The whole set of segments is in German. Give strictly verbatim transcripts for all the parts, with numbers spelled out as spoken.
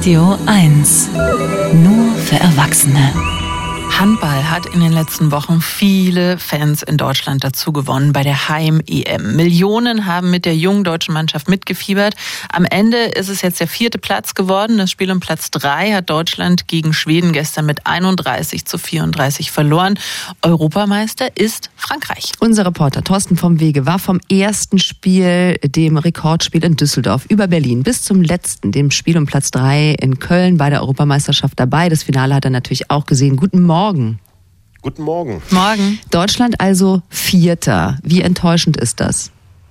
Radio eins. Nur für Erwachsene. Handball hat in den letzten Wochen viele Fans in Deutschland dazu gewonnen bei der Heim-E M. Millionen haben mit der jungen deutschen Mannschaft mitgefiebert. Am Ende ist es jetzt der vierte Platz geworden. Das Spiel um Platz drei hat Deutschland gegen Schweden gestern mit einunddreißig zu vierunddreißig verloren. Europameister ist Frankreich. Unser Reporter Thorsten vom Wege war vom ersten Spiel, dem Rekordspiel in Düsseldorf, über Berlin bis zum letzten, dem Spiel um Platz drei in Köln bei der Europameisterschaft dabei. Das Finale hat er natürlich auch gesehen. Guten Morgen. Morgen. Guten Morgen. Morgen. Deutschland also Vierter. Wie enttäuschend ist das?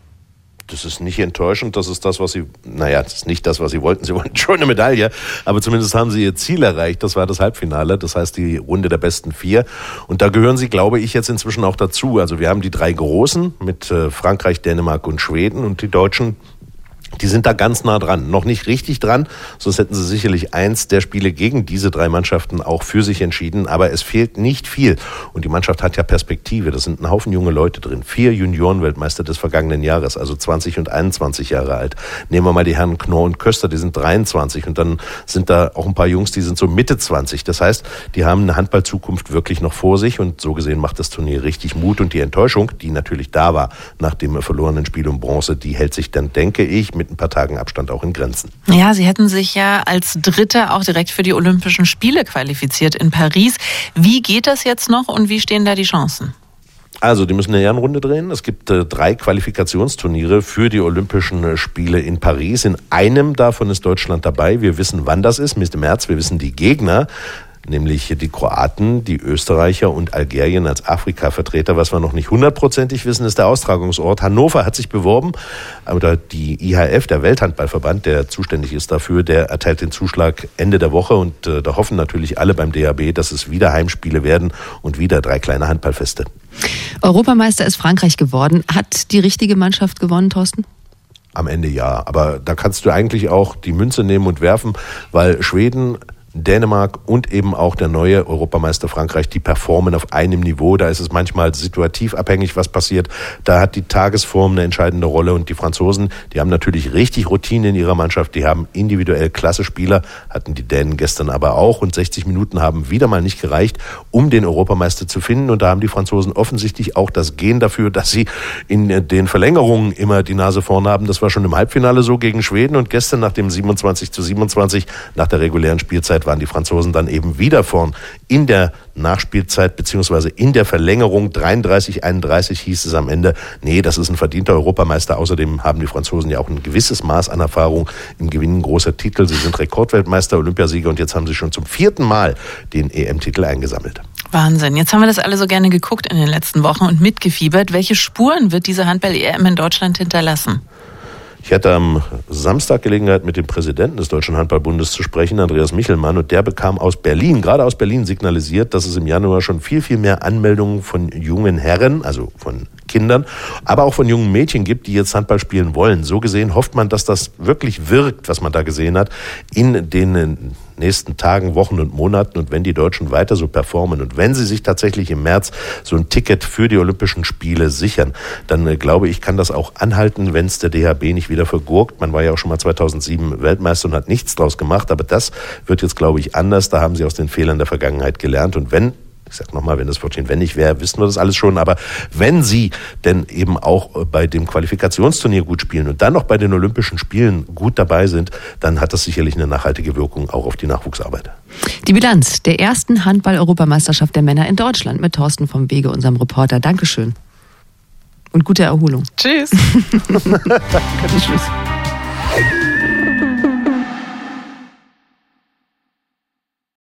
Das ist nicht enttäuschend, das ist das, was sie, naja, das ist nicht das, was sie wollten. Sie wollten schon eine Medaille, aber zumindest haben sie ihr Ziel erreicht. Das war das Halbfinale, das heißt die Runde der besten vier. Und da gehören sie, glaube ich, jetzt inzwischen auch dazu. Also wir haben die drei Großen mit Frankreich, Dänemark und Schweden und die Deutschen. Die sind da ganz nah dran. Noch nicht richtig dran, sonst hätten sie sicherlich eins der Spiele gegen diese drei Mannschaften auch für sich entschieden. Aber es fehlt nicht viel. Und die Mannschaft hat ja Perspektive. Das sind ein Haufen junge Leute drin. Vier Juniorenweltmeister des vergangenen Jahres, also zwanzig und einundzwanzig Jahre alt. Nehmen wir mal die Herren Knorr und Köster, die sind dreiundzwanzig. Und dann sind da auch ein paar Jungs, die sind so Mitte zwanzig. Das heißt, die haben eine Handballzukunft wirklich noch vor sich. Und so gesehen macht das Turnier richtig Mut. Und die Enttäuschung, die natürlich da war nach dem verlorenen Spiel um Bronze, die hält sich dann, denke ich, mit ein paar Tagen Abstand auch in Grenzen. Ja, sie hätten sich ja als Dritter auch direkt für die Olympischen Spiele qualifiziert in Paris. Wie geht das jetzt noch und wie stehen da die Chancen? Also, die müssen eine Ehrenrunde drehen. Es gibt äh, drei Qualifikationsturniere für die Olympischen Spiele in Paris. In einem davon ist Deutschland dabei. Wir wissen, wann das ist, Mitte März. Wir wissen die Gegner, nämlich die Kroaten, die Österreicher und Algerien als Afrika-Vertreter. Was wir noch nicht hundertprozentig wissen, ist der Austragungsort. Hannover hat sich beworben, oder die I H F, der Welthandballverband, der zuständig ist dafür, der erteilt den Zuschlag Ende der Woche und äh, da hoffen natürlich alle beim D H B, dass es wieder Heimspiele werden und wieder drei kleine Handballfeste. Europameister ist Frankreich geworden. Hat die richtige Mannschaft gewonnen, Thorsten? Am Ende ja, aber da kannst du eigentlich auch die Münze nehmen und werfen, weil Schweden, Dänemark und eben auch der neue Europameister Frankreich, die performen auf einem Niveau. Da ist es manchmal situativ abhängig, was passiert. Da hat die Tagesform eine entscheidende Rolle. Und die Franzosen, die haben natürlich richtig Routine in ihrer Mannschaft. Die haben individuell klasse Spieler, hatten die Dänen gestern aber auch. Und sechzig Minuten haben wieder mal nicht gereicht, um den Europameister zu finden. Und da haben die Franzosen offensichtlich auch das Gen dafür, dass sie in den Verlängerungen immer die Nase vorn haben. Das war schon im Halbfinale so gegen Schweden. Und gestern nach dem siebenundzwanzig zu siebenundzwanzig, nach der regulären Spielzeit, waren die Franzosen dann eben wieder vorn. In der Nachspielzeit beziehungsweise in der Verlängerung dreiunddreißig einunddreißig hieß es am Ende, nee, das ist ein verdienter Europameister. Außerdem haben die Franzosen ja auch ein gewisses Maß an Erfahrung im Gewinnen großer Titel. Sie sind Rekordweltmeister, Olympiasieger und jetzt haben sie schon zum vierten Mal den E M-Titel eingesammelt. Wahnsinn. Jetzt haben wir das alle so gerne geguckt in den letzten Wochen und mitgefiebert. Welche Spuren wird diese Handball-E M in Deutschland hinterlassen? Ich hatte am Samstag Gelegenheit, mit dem Präsidenten des Deutschen Handballbundes zu sprechen, Andreas Michelmann, und der bekam aus Berlin, gerade aus Berlin signalisiert, dass es im Januar schon viel, viel mehr Anmeldungen von jungen Herren, also von Kindern, aber auch von jungen Mädchen gibt, die jetzt Handball spielen wollen. So gesehen hofft man, dass das wirklich wirkt, was man da gesehen hat, in den nächsten Tagen, Wochen und Monaten. Und wenn die Deutschen weiter so performen und wenn sie sich tatsächlich im März so ein Ticket für die Olympischen Spiele sichern, dann äh, glaube ich, kann das auch anhalten, wenn es der D H B nicht wieder vergurkt. Man war ja auch schon mal zweitausendsieben Weltmeister und hat nichts draus gemacht, aber das wird jetzt, glaube ich, anders. Da haben sie aus den Fehlern der Vergangenheit gelernt. Und wenn Ich sag nochmal, wenn das Wörtchen wenn nicht wäre, wissen wir das alles schon. Aber wenn sie denn eben auch bei dem Qualifikationsturnier gut spielen und dann noch bei den Olympischen Spielen gut dabei sind, dann hat das sicherlich eine nachhaltige Wirkung auch auf die Nachwuchsarbeit. Die Bilanz der ersten Handball-Europameisterschaft der Männer in Deutschland mit Thorsten vom Wege, unserem Reporter. Dankeschön. Und gute Erholung. Tschüss. Danke, tschüss.